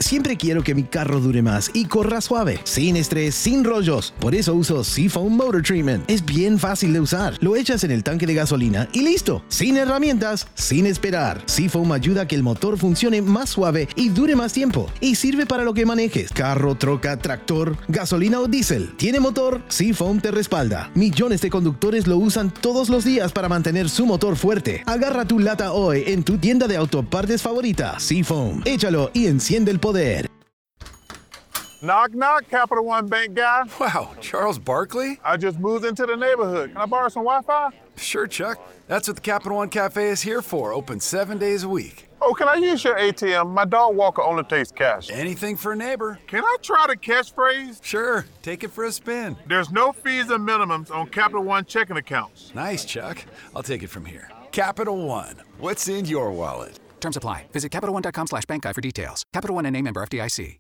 Siempre quiero que mi carro dure más y corra suave, sin estrés, sin rollos. Por eso uso Seafoam Motor Treatment. Es bien fácil de usar. Lo echas en el tanque de gasolina y listo. Sin herramientas, sin esperar. Seafoam ayuda a que el motor funcione más suave y dure más tiempo. Y sirve para lo que manejes. Carro, troca, tractor, gasolina o diésel. ¿Tiene motor? Seafoam te respalda. Millones de conductores lo usan todos los días para mantener su motor fuerte. Agarra tu lata hoy en tu tienda de autopartes favorita. Seafoam. Échalo y enciende el poder. Knock, knock, Capital One Bank guy. Wow, Charles Barkley? I just moved into the neighborhood. Can I borrow some Wi-Fi? Sure, Chuck. That's what the Capital One Cafe is here for, open 7 days a week. Oh, can I use your ATM? My dog walker only takes cash. Anything for a neighbor. Can I try the catchphrase? Sure, take it for a spin. There's no fees and minimums on Capital One checking accounts. Nice, Chuck. I'll take it from here. Capital One. What's in your wallet? Terms apply. Visit CapitalOne.com/bankguy for details. Capital One N.A. member FDIC.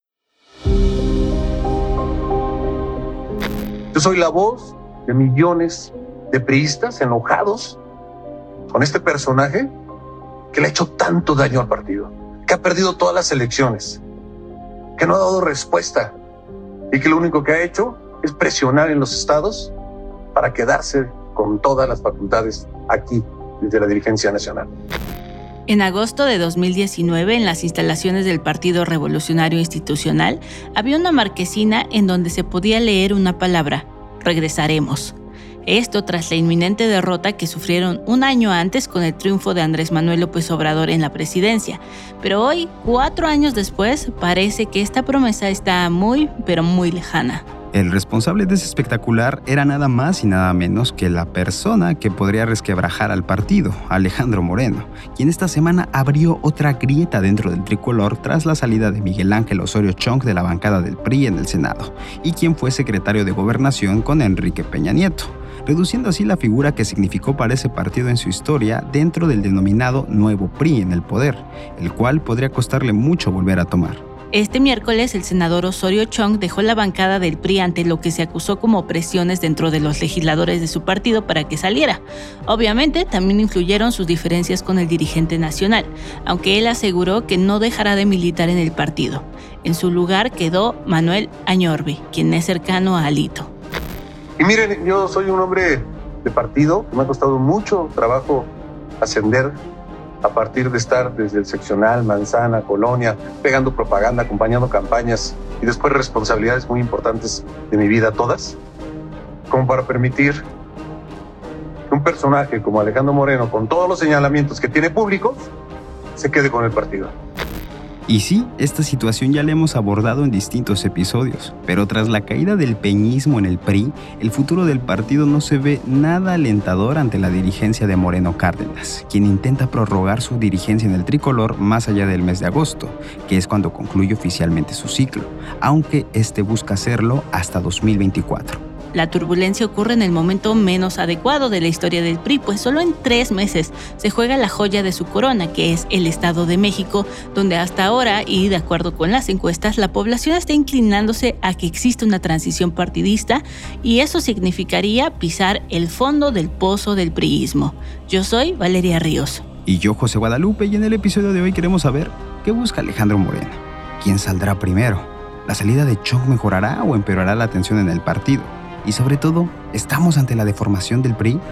Yo soy la voz de millones de priistas enojados con este personaje que le ha hecho tanto daño al partido, que ha perdido todas las elecciones, que no ha dado respuesta y que lo único que ha hecho es presionar en los estados para quedarse con todas las facultades aquí desde la dirigencia nacional. En agosto de 2019, en las instalaciones del Partido Revolucionario Institucional, había una marquesina en donde se podía leer una palabra: regresaremos. Esto tras la inminente derrota que sufrieron un año antes con el triunfo de Andrés Manuel López Obrador en la presidencia. Pero hoy, 4 años después, parece que esta promesa está muy, pero muy lejana. El responsable de ese espectacular era nada más y nada menos que la persona que podría resquebrajar al partido, Alejandro Moreno, quien esta semana abrió otra grieta dentro del tricolor tras la salida de Miguel Ángel Osorio Chong de la bancada del PRI en el Senado, y quien fue secretario de Gobernación con Enrique Peña Nieto, reduciendo así la figura que significó para ese partido en su historia dentro del denominado Nuevo PRI en el poder, el cual podría costarle mucho volver a tomar. Este miércoles, el senador Osorio Chong dejó la bancada del PRI ante lo que se acusó como presiones dentro de los legisladores de su partido para que saliera. Obviamente, también influyeron sus diferencias con el dirigente nacional, aunque él aseguró que no dejará de militar en el partido. En su lugar quedó Manuel Añorbe, quien es cercano a Alito. Y miren, yo soy un hombre de partido, que me ha costado mucho trabajo ascender a partir de estar desde el seccional, manzana, colonia, pegando propaganda, acompañando campañas y después responsabilidades muy importantes de mi vida, todas, como para permitir que un personaje como Alejandro Moreno, con todos los señalamientos que tiene públicos, se quede con el partido. Y sí, esta situación ya la hemos abordado en distintos episodios, pero tras la caída del peñismo en el PRI, el futuro del partido no se ve nada alentador ante la dirigencia de Moreno Cárdenas, quien intenta prorrogar su dirigencia en el tricolor más allá del mes de agosto, que es cuando concluye oficialmente su ciclo, aunque este busca hacerlo hasta 2024. La turbulencia ocurre en el momento menos adecuado de la historia del PRI, pues solo en 3 meses se juega la joya de su corona, que es el Estado de México, donde hasta ahora, y de acuerdo con las encuestas, la población está inclinándose a que exista una transición partidista, y eso significaría pisar el fondo del pozo del priismo. Yo soy Valeria Ríos. Y yo, José Guadalupe, y en el episodio de hoy queremos saber qué busca Alejandro Moreno. ¿Quién saldrá primero? ¿La salida de Chong mejorará o empeorará la tensión en el partido? Y sobre todo, ¿estamos ante la deformación del PRI?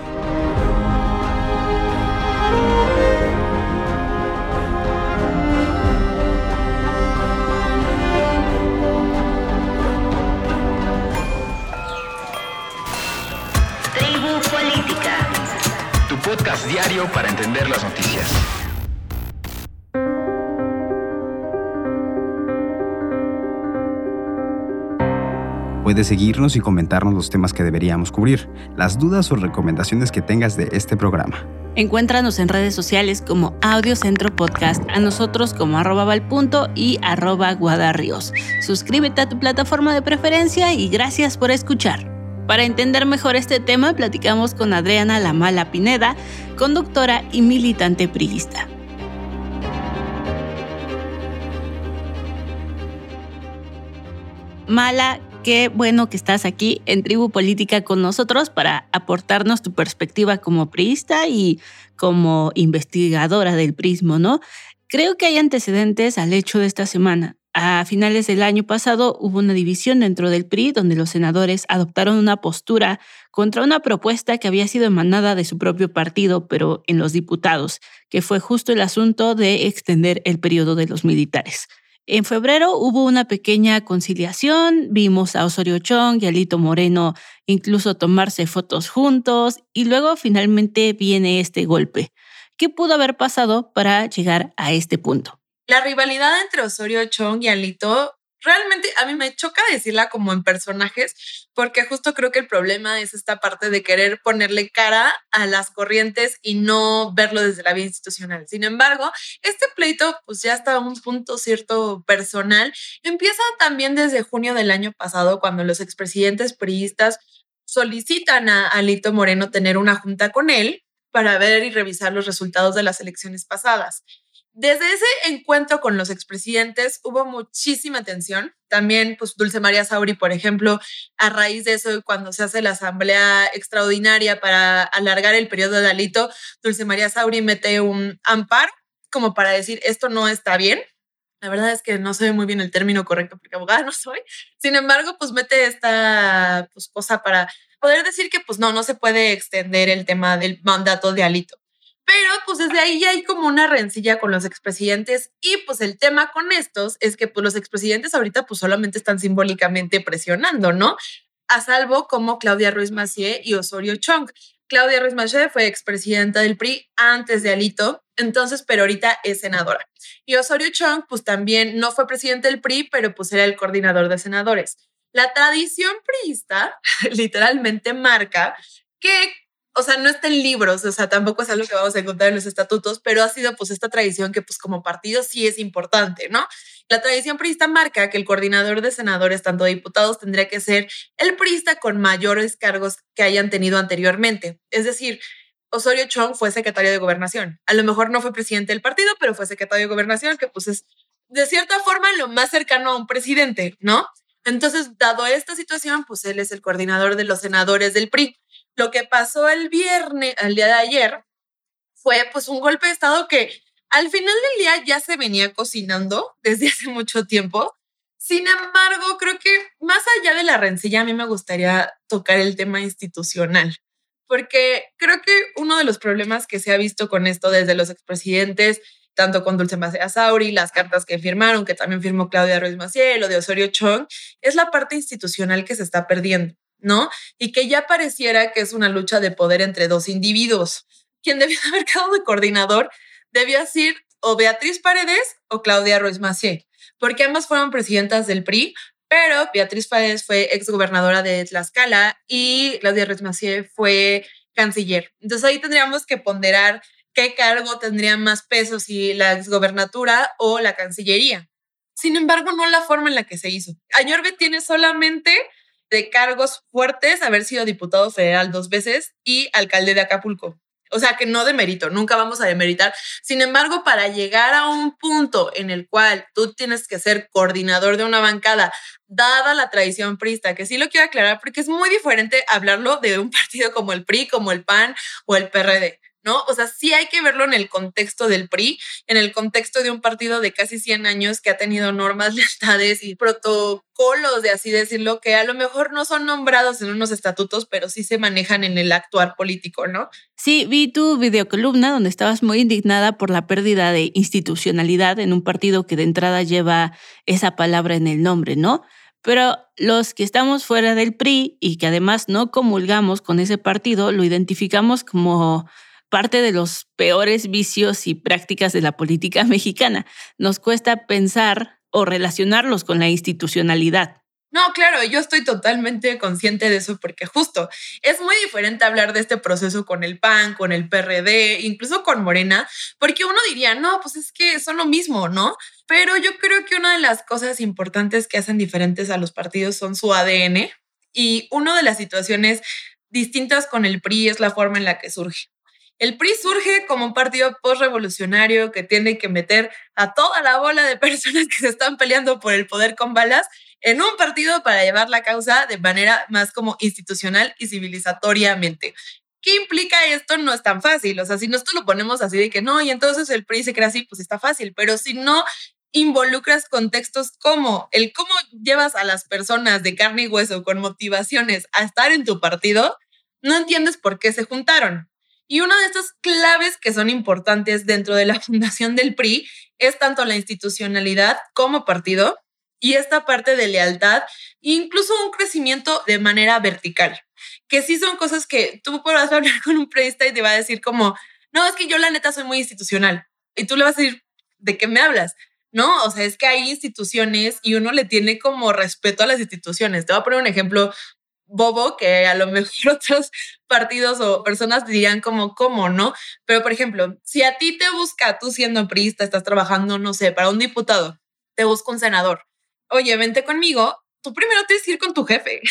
Tribu Política, tu podcast diario para entender las noticias. Puedes seguirnos y comentarnos los temas que deberíamos cubrir, las dudas o recomendaciones que tengas de este programa. Encuéntranos en redes sociales como Audiocentro Podcast, a nosotros como @valpunto y @guadarrios. Suscríbete a tu plataforma de preferencia y gracias por escuchar. Para entender mejor este tema, platicamos con Adriana La Mala Pineda, conductora y militante priista. Mala, qué bueno que estás aquí en Tribu Política con nosotros para aportarnos tu perspectiva como priista y como investigadora del prismo, ¿no? Creo que hay antecedentes al hecho de esta semana. a finales del año pasado hubo una división dentro del PRI donde los senadores adoptaron una postura contra una propuesta que había sido emanada de su propio partido, pero en los diputados, que fue justo el asunto de extender el periodo de los militares. En febrero hubo una pequeña conciliación, vimos a Osorio Chong y a Alito Moreno incluso tomarse fotos juntos y luego finalmente viene este golpe. ¿Qué pudo haber pasado para llegar a este punto? La rivalidad entre Osorio Chong y Alito realmente a mí me choca decirla como en personajes, porque justo creo que el problema es esta parte de querer ponerle cara a las corrientes y no verlo desde la vía institucional. Sin embargo, este pleito pues ya está a un punto cierto personal. Empieza también desde junio del año pasado, cuando los expresidentes priistas solicitan a Alito Moreno tener una junta con él para ver y revisar los resultados de las elecciones pasadas. Desde ese encuentro con los expresidentes hubo muchísima tensión. También, pues, Dulce María Sauri, por ejemplo, a raíz de eso, cuando se hace la asamblea extraordinaria para alargar el periodo de Alito, Dulce María Sauri mete un amparo como para decir esto no está bien. La verdad es que no sé muy bien el término correcto porque abogada no soy. Sin embargo, pues mete esta cosa para poder decir que pues no se puede extender el tema del mandato de Alito. Pero pues desde ahí ya hay como una rencilla con los expresidentes y pues el tema con estos es que pues los expresidentes ahorita pues solamente están simbólicamente presionando, ¿no? A salvo como Claudia Ruiz Massieu y Osorio Chong. Claudia Ruiz Massieu fue expresidenta del PRI antes de Alito, entonces, pero ahorita es senadora. Y Osorio Chong pues también no fue presidente del PRI, pero pues era el coordinador de senadores. La tradición priista literalmente marca que, o sea, no está en libros, o sea, tampoco es algo que vamos a encontrar en los estatutos, pero ha sido pues esta tradición que pues como partido sí es importante, ¿no? La tradición priista marca que el coordinador de senadores, tanto de diputados, tendría que ser el priista con mayores cargos que hayan tenido anteriormente. Es decir, Osorio Chong fue secretario de Gobernación. A lo mejor no fue presidente del partido, pero fue secretario de Gobernación, que pues es de cierta forma lo más cercano a un presidente, ¿no? Entonces, dado esta situación, pues él es el coordinador de los senadores del PRI. Lo que pasó el día de ayer, fue pues un golpe de estado que al final del día ya se venía cocinando desde hace mucho tiempo. Sin embargo, creo que más allá de la rencilla, a mí me gustaría tocar el tema institucional, porque creo que uno de los problemas que se ha visto con esto desde los expresidentes, tanto con Dulce María Sauri, las cartas que firmaron, que también firmó Claudia Ruiz Massieu, lo de Osorio Chong, es la parte institucional que se está perdiendo, ¿no? Y que ya pareciera que es una lucha de poder entre dos individuos. Quien debió haber quedado de coordinador debió ser o Beatriz Paredes o Claudia Ruiz Massieu, porque ambas fueron presidentas del PRI, pero Beatriz Paredes fue exgobernadora de Tlaxcala y Claudia Ruiz Massieu fue canciller. Entonces ahí tendríamos que ponderar qué cargo tendría más peso, si la exgobernatura o la cancillería. Sin embargo, no la forma en la que se hizo. Añorbe tiene solamente de cargos fuertes haber sido diputado federal 2 veces y alcalde de Acapulco. O sea, que no demérito, nunca vamos a demeritar. Sin embargo, para llegar a un punto en el cual tú tienes que ser coordinador de una bancada, dada la tradición priista, que sí lo quiero aclarar porque es muy diferente hablarlo de un partido como el PRI, como el PAN o el PRD, ¿no? O sea, sí hay que verlo en el contexto del PRI, en el contexto de un partido de casi 100 años que ha tenido normas, lealtades y protocolos, de así decirlo, que a lo mejor no son nombrados en unos estatutos, pero sí se manejan en el actuar político, ¿no? Sí, vi tu videocolumna donde estabas muy indignada por la pérdida de institucionalidad en un partido que de entrada lleva esa palabra en el nombre, ¿no? Pero los que estamos fuera del PRI y que además no comulgamos con ese partido, lo identificamos como parte de los peores vicios y prácticas de la política mexicana. Nos cuesta pensar o relacionarlos con la institucionalidad. No, claro, yo estoy totalmente consciente de eso porque justo es muy diferente hablar de este proceso con el PAN, con el PRD, incluso con Morena, porque uno diría, no, pues es que son lo mismo, ¿no? Pero yo creo que una de las cosas importantes que hacen diferentes a los partidos son su ADN, y una de las situaciones distintas con el PRI es la forma en la que surge. El PRI surge como un partido postrevolucionario que tiene que meter a toda la bola de personas que se están peleando por el poder con balas en un partido para llevar la causa de manera más como institucional y civilizatoriamente. ¿Qué implica esto? No es tan fácil. O sea, si nosotros lo ponemos así de que no, y entonces el PRI se crea así, pues está fácil. Pero si no involucras contextos como el cómo llevas a las personas de carne y hueso con motivaciones a estar en tu partido, no entiendes por qué se juntaron. Y una de estas claves que son importantes dentro de la fundación del PRI es tanto la institucionalidad como partido y esta parte de lealtad e incluso un crecimiento de manera vertical, que sí son cosas que tú podrás hablar con un priista y te va a decir como, no, es que yo la neta soy muy institucional. Y tú le vas a decir, ¿de qué me hablas? No, o sea, es que hay instituciones y uno le tiene como respeto a las instituciones. Te voy a poner un ejemplo bobo que a lo mejor otros partidos o personas dirían como, ¿cómo, no? Pero, por ejemplo, si a ti te busca, tú siendo priista, estás trabajando, no sé, para un diputado, te busca un senador. Oye, vente conmigo, tú primero tienes que ir con tu jefe,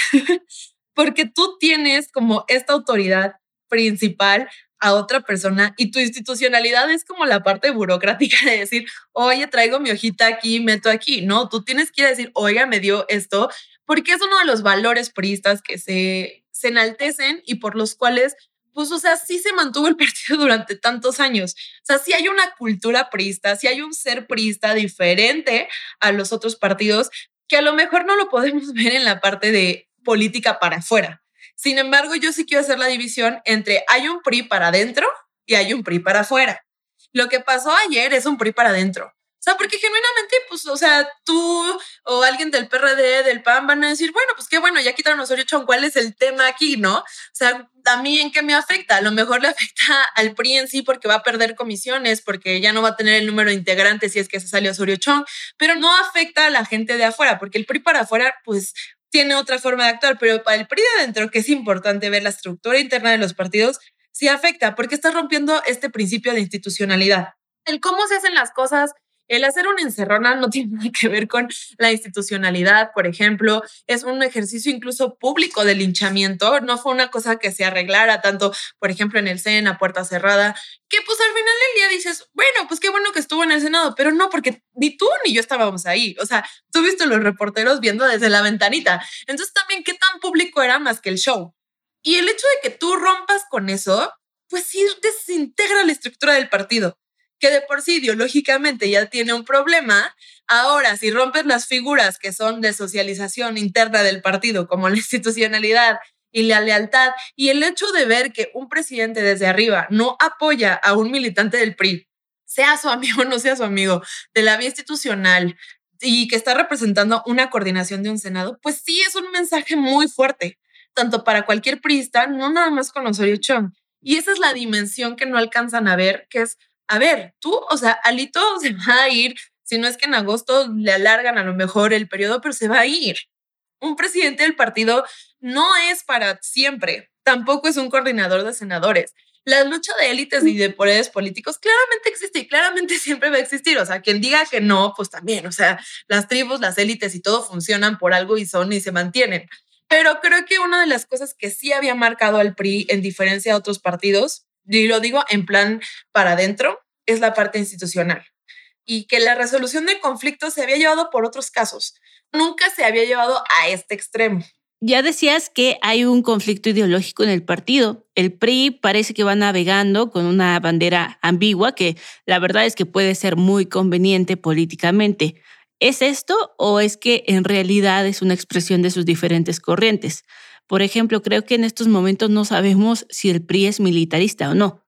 porque tú tienes como esta autoridad principal a otra persona y tu institucionalidad es como la parte burocrática de decir, oye, traigo mi hojita aquí, meto aquí. No, tú tienes que ir a decir, oiga, me dio esto, porque es uno de los valores priistas que se enaltecen y por los cuales, pues, o sea, sí se mantuvo el partido durante tantos años. O sea, sí hay una cultura priista, sí hay un ser priista diferente a los otros partidos que a lo mejor no lo podemos ver en la parte de política para afuera. Sin embargo, yo sí quiero hacer la división entre hay un PRI para adentro y hay un PRI para afuera. Lo que pasó ayer es un PRI para adentro. O sea, porque genuinamente, pues, o sea, tú o alguien del PRD, del PAN van a decir, bueno, pues qué bueno, ya quitaron Osorio Chong, ¿cuál es el tema aquí, no? O sea, ¿a mí en qué me afecta? A lo mejor le afecta al PRI en sí porque va a perder comisiones, porque ya no va a tener el número de integrantes si es que se sale Osorio Chong, pero no afecta a la gente de afuera, porque el PRI para afuera, pues, tiene otra forma de actuar, pero para el PRI de adentro, que es importante ver la estructura interna de los partidos, sí afecta, porque está rompiendo este principio de institucionalidad. El cómo se hacen las cosas, el hacer una encerrona no tiene nada que ver con la institucionalidad, por ejemplo, es un ejercicio incluso público de linchamiento, no fue una cosa que se arreglara tanto, por ejemplo, en el Senado, a puerta cerrada, que pues al final del día dices, bueno, pues qué bueno que estuvo en el Senado, pero no, porque ni tú ni yo estábamos ahí, o sea, tú viste los reporteros viendo desde la ventanita, entonces también qué tan público era más que el show. Y el hecho de que tú rompas con eso, pues sí desintegra la estructura del partido, que de por sí ideológicamente ya tiene un problema. Ahora, si rompes las figuras que son de socialización interna del partido, como la institucionalidad y la lealtad, y el hecho de ver que un presidente desde arriba no apoya a un militante del PRI, sea su amigo o no sea su amigo, de la vía institucional, y que está representando una coordinación de un Senado, pues sí es un mensaje muy fuerte, tanto para cualquier priista, no nada más con Osorio Chong. Y esa es la dimensión que no alcanzan a ver, que es, a ver, tú, o sea, Alito se va a ir, si no es que en agosto le alargan a lo mejor el periodo, pero se va a ir. Un presidente del partido no es para siempre, tampoco es un coordinador de senadores. La lucha de élites y de poderes políticos claramente existe y claramente siempre va a existir. O sea, quien diga que no, pues también, o sea, las tribus, las élites y todo funcionan por algo y son y se mantienen. Pero creo que una de las cosas que sí había marcado al PRI en diferencia de otros partidos, y lo digo en plan para adentro, es la parte institucional. Y que la resolución de conflictos se había llevado por otros casos. Nunca se había llevado a este extremo. Ya decías que hay un conflicto ideológico en el partido. El PRI parece que va navegando con una bandera ambigua que la verdad es que puede ser muy conveniente políticamente. ¿Es esto o es que en realidad es una expresión de sus diferentes corrientes? Por ejemplo, creo que en estos momentos no sabemos si el PRI es militarista o no.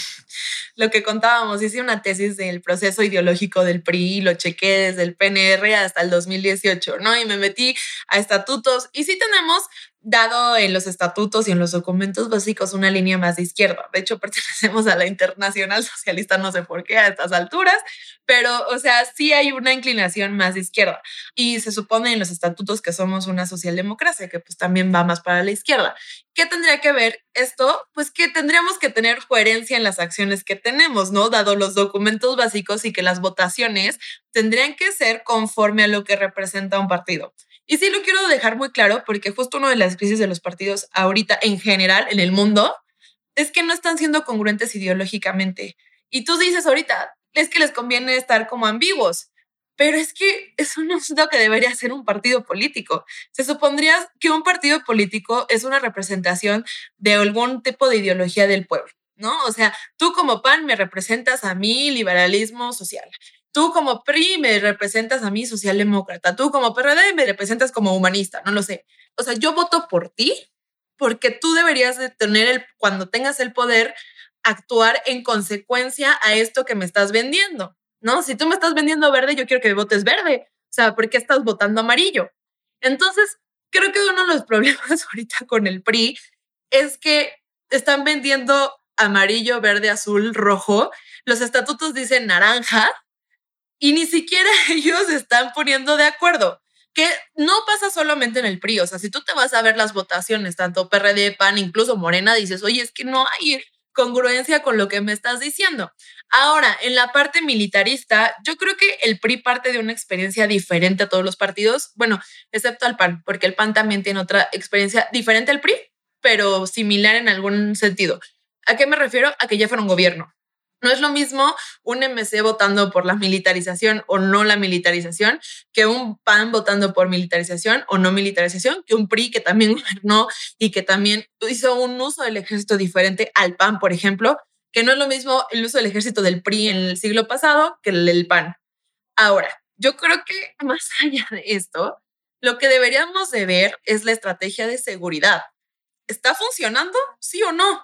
Lo que contábamos, hice una tesis del proceso ideológico del PRI, lo chequé desde el PNR hasta el 2018, ¿no? Y me metí a estatutos y sí tenemos dado en los estatutos y en los documentos básicos una línea más de izquierda. De hecho, pertenecemos a la Internacional Socialista, no sé por qué a estas alturas, pero, o sea, sí hay una inclinación más de izquierda. Y se supone en los estatutos que somos una socialdemocracia, que pues también va más para la izquierda. ¿Qué tendría que ver esto? Pues que tendríamos que tener coherencia en las acciones que tenemos, ¿no? Dado los documentos básicos y que las votaciones tendrían que ser conforme a lo que representa un partido. Y sí lo quiero dejar muy claro porque justo una de las crisis de los partidos ahorita en general en el mundo es que no están siendo congruentes ideológicamente. Y tú dices ahorita, es que les conviene estar como ambiguos, pero es que eso no es lo que debería ser un partido político. Se supondría que un partido político es una representación de algún tipo de ideología del pueblo, ¿no? O sea, tú como PAN me representas a mi liberalismo social. Tú como PRI me representas a mí socialdemócrata, tú como PRD me representas como humanista, no lo sé. O sea, yo voto por ti porque tú deberías de tener, cuando tengas el poder, actuar en consecuencia a esto que me estás vendiendo, ¿no? Si tú me estás vendiendo verde, yo quiero que me votes verde. O sea, ¿por qué estás votando amarillo? Entonces, creo que uno de los problemas ahorita con el PRI es que están vendiendo amarillo, verde, azul, rojo. Los estatutos dicen naranja y ni siquiera ellos se están poniendo de acuerdo. Que no pasa solamente en el PRI. O sea, si tú te vas a ver las votaciones, tanto PRD, PAN, incluso Morena, dices, oye, es que no hay congruencia con lo que me estás diciendo. Ahora, en la parte militarista, yo creo que el PRI parte de una experiencia diferente a todos los partidos, bueno, excepto al PAN, porque el PAN también tiene otra experiencia diferente al PRI, pero similar en algún sentido. ¿A qué me refiero? A que ya fueron gobierno. No es lo mismo un MC votando por la militarización o no la militarización que un PAN votando por militarización o no militarización, que un PRI que también gobernó y que también hizo un uso del ejército diferente al PAN, por ejemplo, que no es lo mismo el uso del ejército del PRI en el siglo pasado que el del PAN. Ahora, yo creo que más allá de esto, lo que deberíamos de ver es la estrategia de seguridad. ¿Está funcionando? ¿Sí o no?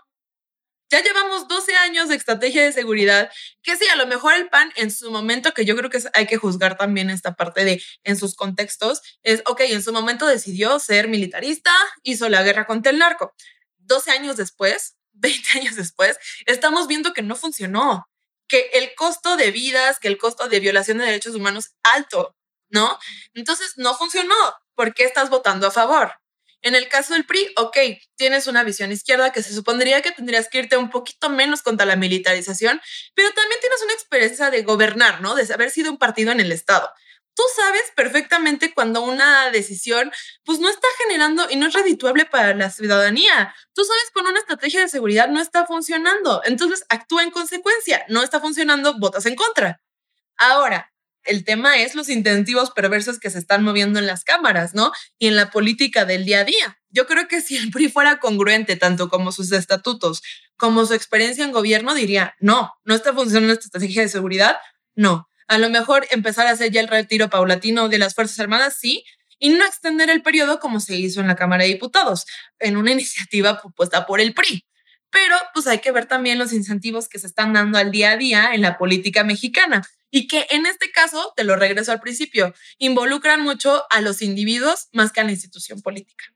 Ya llevamos 12 años de estrategia de seguridad, que sí, a lo mejor el PAN en su momento, que yo creo que hay que juzgar también esta parte de en sus contextos, es, ok, en su momento decidió ser militarista, hizo la guerra contra el narco. 12 años después, 20 años después, estamos viendo que no funcionó, que el costo de vidas, que el costo de violación de derechos humanos es alto, ¿no? Entonces, no funcionó. ¿Por qué estás votando a favor? En el caso del PRI, ok, tienes una visión izquierda que se supondría que tendrías que irte un poquito menos contra la militarización, pero también tienes una experiencia de gobernar, ¿no? De haber sido un partido en el Estado. Tú sabes perfectamente cuando una decisión pues no está generando y no es redituable para la ciudadanía. Tú sabes cuando una estrategia de seguridad no está funcionando. Entonces actúa en consecuencia. No está funcionando, votas en contra. Ahora, el tema es los incentivos perversos que se están moviendo en las cámaras, ¿no? Y en la política del día a día. Yo creo que si el PRI fuera congruente, tanto como sus estatutos, como su experiencia en gobierno, diría, no está funcionando esta estrategia de seguridad, no. A lo mejor empezar a hacer ya el retiro paulatino de las Fuerzas Armadas, sí, y no extender el periodo como se hizo en la Cámara de Diputados, en una iniciativa propuesta por el PRI. Pero pues hay que ver también los incentivos que se están dando al día a día en la política mexicana y que en este caso, te lo regreso al principio, involucran mucho a los individuos más que a la institución política.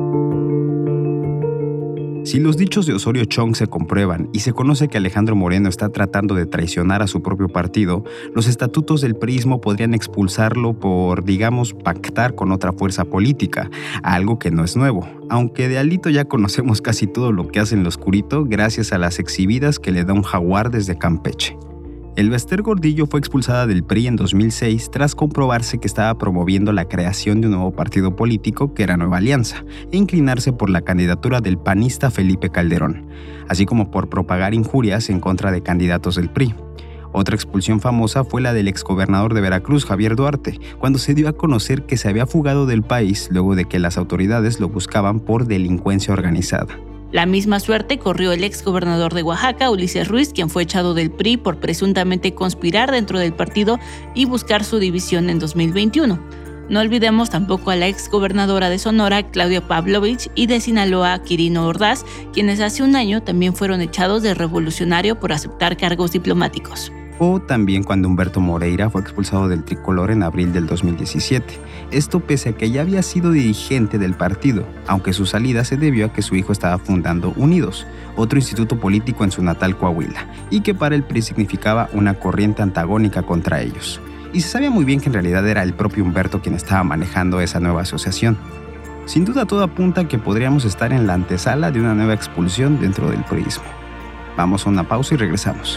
Si los dichos de Osorio Chong se comprueban y se conoce que Alejandro Moreno está tratando de traicionar a su propio partido, los estatutos del priismo podrían expulsarlo por, digamos, pactar con otra fuerza política, algo que no es nuevo, aunque de Alito ya conocemos casi todo lo que hace en lo oscurito gracias a las exhibidas que le da un jaguar desde Campeche. Elbester Gordillo fue expulsada del PRI en 2006 tras comprobarse que estaba promoviendo la creación de un nuevo partido político que era Nueva Alianza e inclinarse por la candidatura del panista Felipe Calderón, así como por propagar injurias en contra de candidatos del PRI. Otra expulsión famosa fue la del exgobernador de Veracruz, Javier Duarte, cuando se dio a conocer que se había fugado del país luego de que las autoridades lo buscaban por delincuencia organizada. La misma suerte corrió el exgobernador de Oaxaca, Ulises Ruiz, quien fue echado del PRI por presuntamente conspirar dentro del partido y buscar su división en 2021. No olvidemos tampoco a la exgobernadora de Sonora, Claudia Pavlovich, y de Sinaloa, Quirino Ordaz, quienes hace un año también fueron echados de revolucionario por aceptar cargos diplomáticos. O también cuando Humberto Moreira fue expulsado del tricolor en abril del 2017. Esto pese a que ya había sido dirigente del partido, aunque su salida se debió a que su hijo estaba fundando Unidos, otro instituto político en su natal Coahuila, y que para el PRI significaba una corriente antagónica contra ellos. Y se sabía muy bien que en realidad era el propio Humberto quien estaba manejando esa nueva asociación. Sin duda todo apunta a que podríamos estar en la antesala de una nueva expulsión dentro del priismo. Vamos a una pausa y regresamos.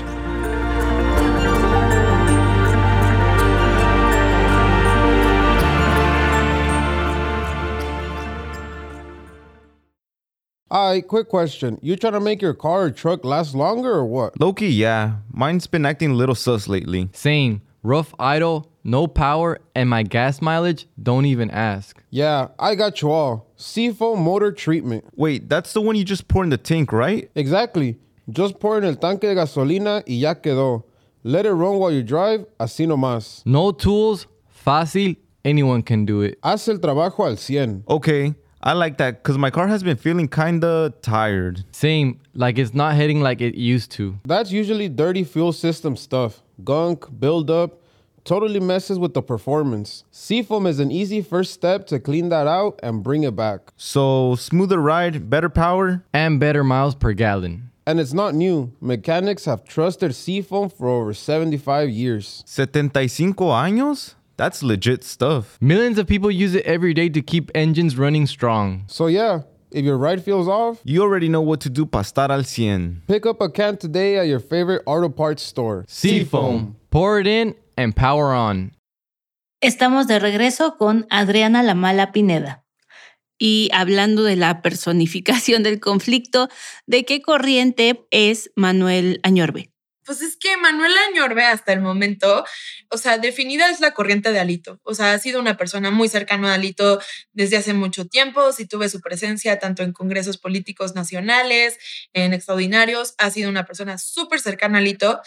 Quick question. You trying to make your car or truck last longer or what? Low-key, yeah. Mine's been acting a little sus lately. Same. Rough idle, no power, and my gas mileage, don't even ask. Yeah, I got you all. Seafoam motor treatment. Wait, that's the one you just pour in the tank, right? Exactly. Just pour in el tanque de gasolina y ya quedó. Let it run while you drive, así nomás. No tools, fácil, anyone can do it. Haz el trabajo al 100. Okay, I like that because my car has been feeling kinda tired. Same, like it's not hitting like it used to. That's usually dirty fuel system stuff. Gunk, buildup, totally messes with the performance. Seafoam is an easy first step to clean that out and bring it back. So, smoother ride, better power? And better miles per gallon. And it's not new. Mechanics have trusted Seafoam for over 75 years. 75 años? That's legit stuff. Millions of people use it every day to keep engines running strong. So yeah, if your ride feels off, you already know what to do para estar al 100. Pick up a can today at your favorite auto parts store. Seafoam. Pour it in and power on. Estamos de regreso con Adriana La Mala Pineda. Y hablando de la personificación del conflicto, ¿de qué corriente es Manuel Añorbe? Pues es que Manuel Añorbe hasta el momento, o sea, definida es la corriente de Alito. O sea, ha sido una persona muy cercana a Alito desde hace mucho tiempo. Sí tuve su presencia tanto en congresos políticos nacionales, en extraordinarios. Ha sido una persona súper cercana a Alito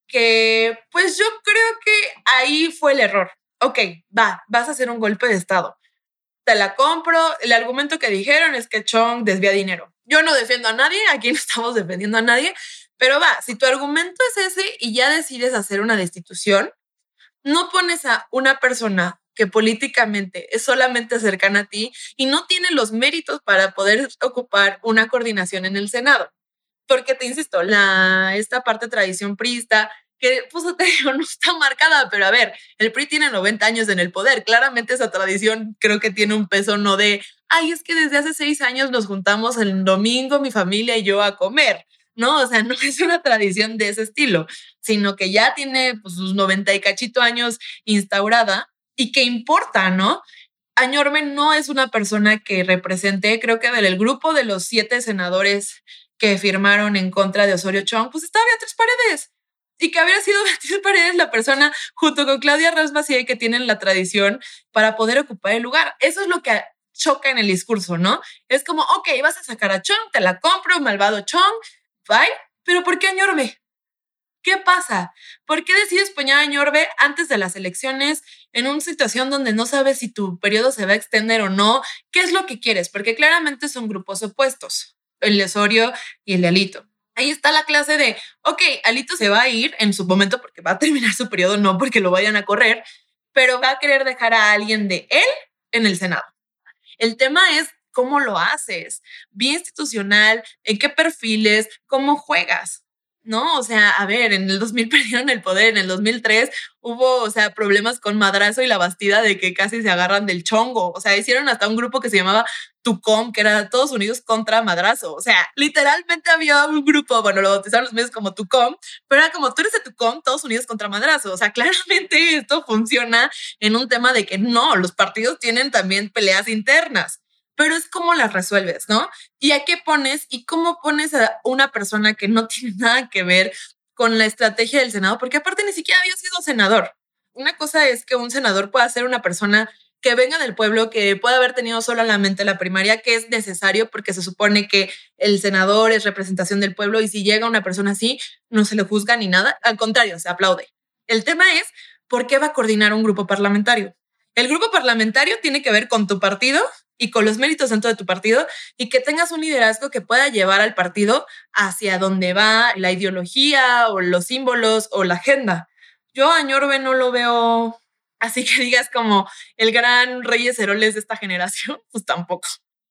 que, pues yo creo que ahí fue el error. Ok, vas a hacer un golpe de Estado. Te la compro. El argumento que dijeron es que Chong desvía dinero. Yo no defiendo a nadie, aquí no estamos defendiendo a nadie, pero si tu argumento es ese y ya decides hacer una destitución, no pones a una persona que políticamente es solamente cercana a ti y no tiene los méritos para poder ocupar una coordinación en el Senado. Porque te insisto, esta parte tradición priista, que pues te digo, no está marcada, pero a ver, el PRI tiene 90 años en el poder. Claramente esa tradición creo que tiene un peso no de, es que desde hace 6 años nos juntamos el domingo, mi familia y yo a comer. No, o sea, no es una tradición de ese estilo, sino que ya tiene pues, sus 90 y cachito años instaurada y que importa, ¿no? Añorbe no es una persona que represente, creo que del grupo de los 7 senadores que firmaron en contra de Osorio Chong, pues está Beatriz Paredes. Y que habría sido Beatriz Paredes la persona junto con Claudia Ramos Massieu que tienen la tradición para poder ocupar el lugar. Eso es lo que choca en el discurso, ¿no? Es como, ok, vas a sacar a Chong, te la compro, malvado Chong, bye, pero ¿por qué Añorbe? ¿Qué pasa? ¿Por qué decides poner a Añorbe antes de las elecciones en una situación donde no sabes si tu periodo se va a extender o no? ¿Qué es lo que quieres? Porque claramente son grupos opuestos, el de Osorio y el de Alito. Ahí está la clase de, ok, Alito se va a ir en su momento porque va a terminar su periodo, no porque lo vayan a correr, pero va a querer dejar a alguien de él en el Senado. El tema es cómo lo haces, vía institucional, en qué perfiles, cómo juegas, ¿no? O sea, a ver, en el 2000 perdieron el poder, en el 2003 hubo, problemas con Madrazo y La Bastida de que casi se agarran del chongo. O sea, hicieron hasta un grupo que se llamaba Tucom, que era Todos Unidos contra Madrazo. O sea, literalmente había un grupo, bueno, lo bautizaron los medios como Tucom, pero era como, tú eres de Tucom, Todos Unidos contra Madrazo. O sea, claramente esto funciona en un tema de que no, los partidos tienen también peleas internas. Pero es cómo las resuelves, ¿no? Y a qué pones y cómo pones a una persona que no tiene nada que ver con la estrategia del Senado, porque aparte ni siquiera había sido senador. Una cosa es que un senador pueda ser una persona que venga del pueblo, que pueda haber tenido solamente la primaria, que es necesario porque se supone que el senador es representación del pueblo y si llega una persona así, no se le juzga ni nada. Al contrario, se aplaude. El tema es, ¿por qué va a coordinar un grupo parlamentario? El grupo parlamentario tiene que ver con tu partido y con los méritos dentro de tu partido y que tengas un liderazgo que pueda llevar al partido hacia donde va la ideología o los símbolos o la agenda. Yo a Añorbe no lo veo así que digas como el gran Reyes Heroles de esta generación, pues tampoco.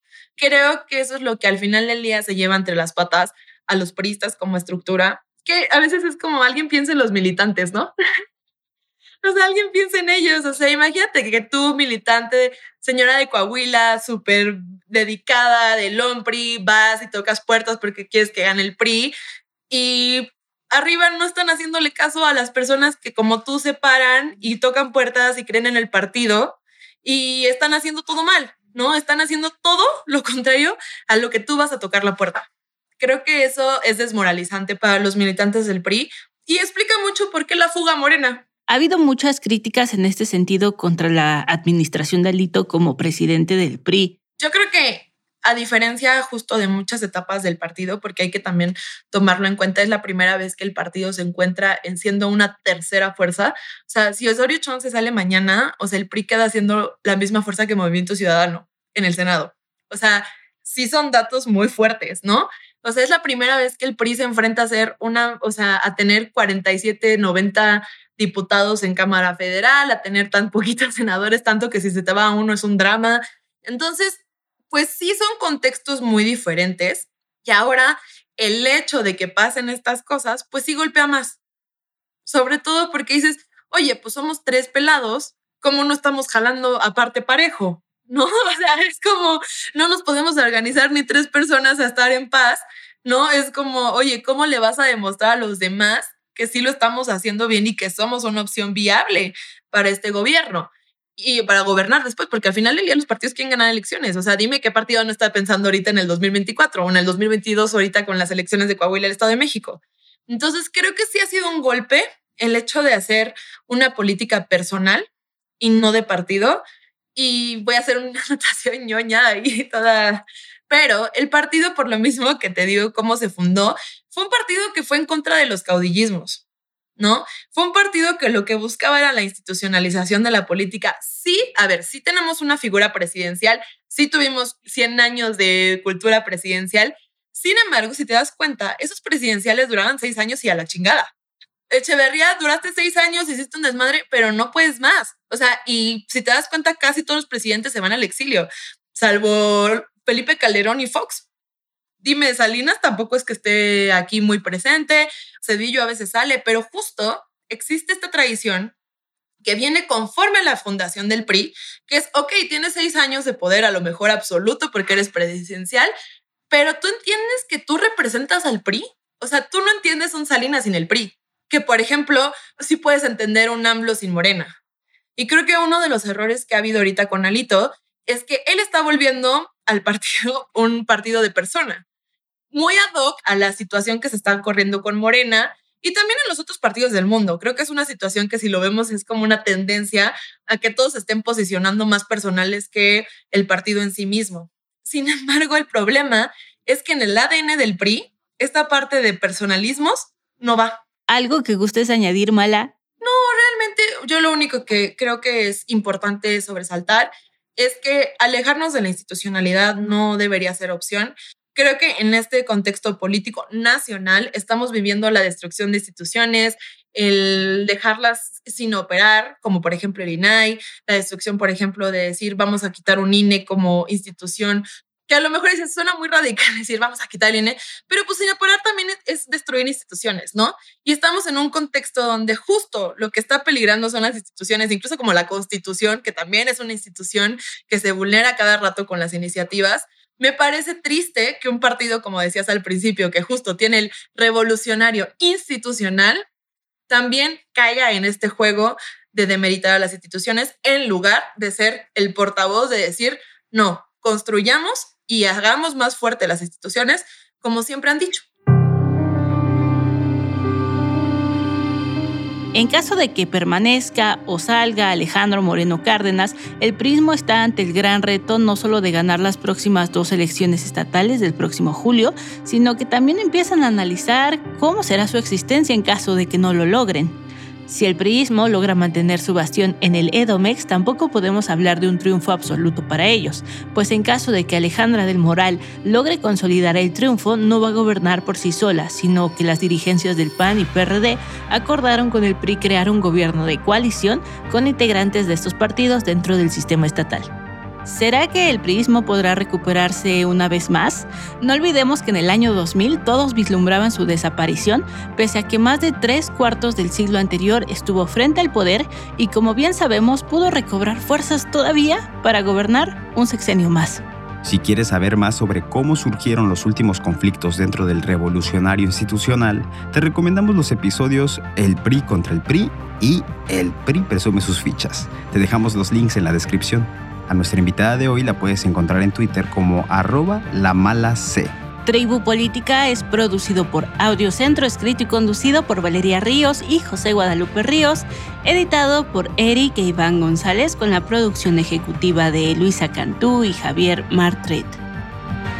Creo que eso es lo que al final del día se lleva entre las patas a los priistas como estructura, que a veces es como alguien piensa en los militantes, ¿no? O sea, alguien piensa en ellos. O sea, imagínate que tú, militante, señora de Coahuila, súper dedicada del PRI, vas y tocas puertas porque quieres que gane el PRI y arriba no están haciéndole caso a las personas que como tú se paran y tocan puertas y creen en el partido y están haciendo todo mal, ¿no? Están haciendo todo lo contrario a lo que tú vas a tocar la puerta. Creo que eso es desmoralizante para los militantes del PRI y explica mucho por qué la fuga a Morena. Ha habido muchas críticas en este sentido contra la administración de Alito como presidente del PRI. Yo creo que a diferencia justo de muchas etapas del partido, porque hay que también tomarlo en cuenta, es la primera vez que el partido se encuentra en siendo una tercera fuerza. O sea, si Osorio Chong se sale mañana, o sea, el PRI queda siendo la misma fuerza que Movimiento Ciudadano en el Senado. O sea, sí son datos muy fuertes, ¿no? O sea, es la primera vez que el PRI se enfrenta a ser a tener 47, 90 diputados en Cámara Federal, a tener tan poquitos senadores, tanto que si se te va uno es un drama. Entonces, pues sí son contextos muy diferentes y ahora el hecho de que pasen estas cosas, pues sí golpea más. Sobre todo porque dices, oye, pues somos 3 pelados, ¿cómo no estamos jalando aparte parejo? ¿No? O sea, es como, no nos podemos organizar ni 3 personas a estar en paz, ¿no? Es como, oye, ¿cómo le vas a demostrar a los demás que sí lo estamos haciendo bien y que somos una opción viable para este gobierno y para gobernar después? Porque al final del día los partidos quieren ganar elecciones. O sea, dime qué partido no está pensando ahorita en el 2024 o en el 2022 ahorita con las elecciones de Coahuila y el Estado de México. Entonces, creo que sí ha sido un golpe el hecho de hacer una política personal y no de partido. Y voy a hacer una anotación ñoña ahí toda. Pero el partido, por lo mismo que te digo cómo se fundó, fue un partido que fue en contra de los caudillismos, ¿no? Fue un partido que lo que buscaba era la institucionalización de la política. Sí, a ver, sí tenemos una figura presidencial, sí tuvimos 100 años de cultura presidencial. Sin embargo, si te das cuenta, esos presidenciales duraban 6 años y a la chingada. Echeverría, duraste 6 años, hiciste un desmadre, pero no puedes más. O sea, y si te das cuenta, casi todos los presidentes se van al exilio, salvo Felipe Calderón y Fox. Dime, Salinas tampoco es que esté aquí muy presente, Cedillo a veces sale, pero justo existe esta tradición que viene conforme a la fundación del PRI, que es, ok, tienes 6 años de poder, a lo mejor absoluto porque eres presidencial, pero tú entiendes que tú representas al PRI. O sea, tú no entiendes un Salinas sin el PRI. Que, por ejemplo, sí puedes entender un AMLO sin Morena. Y creo que uno de los errores que ha habido ahorita con Alito es que él está volviendo al partido un partido de persona, muy ad hoc a la situación que se está corriendo con Morena y también en los otros partidos del mundo. Creo que es una situación que si lo vemos es como una tendencia a que todos estén posicionando más personales que el partido en sí mismo. Sin embargo, el problema es que en el ADN del PRI, esta parte de personalismos no va. ¿Algo que gustes añadir, Mala? No, realmente yo lo único que creo que es importante sobresaltar es que alejarnos de la institucionalidad no debería ser opción. Creo que en este contexto político nacional estamos viviendo la destrucción de instituciones, el dejarlas sin operar, como por ejemplo el INAI, la destrucción, por ejemplo, de decir vamos a quitar un INE como institución, que a lo mejor suena muy radical decir vamos a quitar el INE, pero pues sin operar también es destruir instituciones, ¿no? Y estamos en un contexto donde justo lo que está peligrando son las instituciones, incluso como la Constitución, que también es una institución que se vulnera cada rato con las iniciativas. Me parece triste que un partido, como decías al principio, que justo tiene el revolucionario institucional, también caiga en este juego de demeritar a las instituciones en lugar de ser el portavoz de decir, no, construyamos y hagamos más fuerte las instituciones, como siempre han dicho. En caso de que permanezca o salga Alejandro Moreno Cárdenas, el PRIismo está ante el gran reto no solo de ganar las próximas 2 elecciones estatales del próximo julio, sino que también empiezan a analizar cómo será su existencia en caso de que no lo logren. Si el priismo logra mantener su bastión en el Edomex, tampoco podemos hablar de un triunfo absoluto para ellos, pues en caso de que Alejandra del Moral logre consolidar el triunfo, no va a gobernar por sí sola, sino que las dirigencias del PAN y PRD acordaron con el PRI crear un gobierno de coalición con integrantes de estos partidos dentro del sistema estatal. ¿Será que el priismo podrá recuperarse una vez más? No olvidemos que en el año 2000 todos vislumbraban su desaparición, pese a que más de 3/4 del siglo anterior estuvo frente al poder y, como bien sabemos, pudo recobrar fuerzas todavía para gobernar un sexenio más. Si quieres saber más sobre cómo surgieron los últimos conflictos dentro del revolucionario institucional, te recomendamos los episodios El PRI contra el PRI y El PRI presume sus fichas. Te dejamos los links en la descripción. A nuestra invitada de hoy la puedes encontrar en Twitter como @lamalac. Tribu Política es producido por Audiocentro, escrito y conducido por Valeria Ríos y José Guadalupe Ríos, editado por Eric e Iván González con la producción ejecutiva de Luisa Cantú y Javier Martret.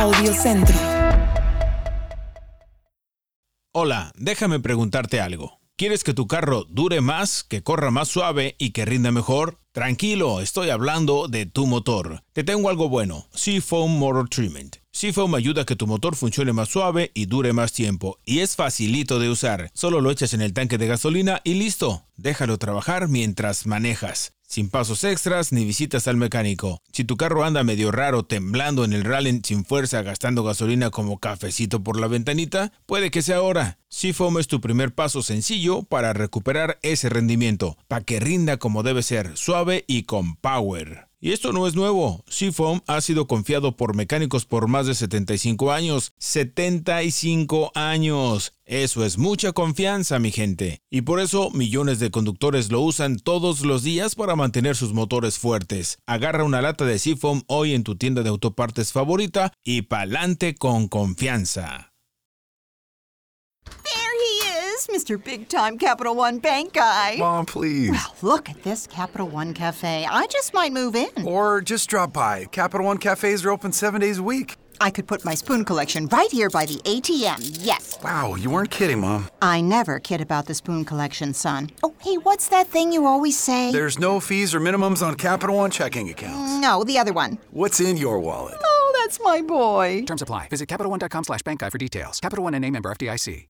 Audio Centro. Hola, déjame preguntarte algo. ¿Quieres que tu carro dure más, que corra más suave y que rinda mejor? Tranquilo, estoy hablando de tu motor. Te tengo algo bueno, Seafoam Motor Treatment. Seafoam ayuda a que tu motor funcione más suave y dure más tiempo. Y es facilito de usar. Solo lo echas en el tanque de gasolina y listo. Déjalo trabajar mientras manejas. Sin pasos extras ni visitas al mecánico. Si tu carro anda medio raro, temblando en el rally sin fuerza, gastando gasolina como cafecito por la ventanita, puede que sea ahora. Seafoam es tu primer paso sencillo para recuperar ese rendimiento, para que rinda como debe ser, suave y con power. Y esto no es nuevo. Seafoam ha sido confiado por mecánicos por más de 75 años. ¡75 años! Eso es mucha confianza, mi gente. Y por eso millones de conductores lo usan todos los días para mantener sus motores fuertes. Agarra una lata de Seafoam hoy en tu tienda de autopartes favorita y pa'lante con confianza. Mr. Big Time Capital One Bank guy. Mom, please. Well, look at this Capital One Cafe. I just might move in. Or just drop by. Capital One cafes are open 7 days a week. I could put my spoon collection right here by the ATM, yes. Wow, you weren't kidding, Mom. I never kid about the spoon collection, son. Oh, hey, what's that thing you always say? There's no fees or minimums on Capital One checking accounts. No, the other one. What's in your wallet? Oh, that's my boy. Terms apply. Visit CapitalOne.com/bankguy for details. Capital One N.A. member FDIC.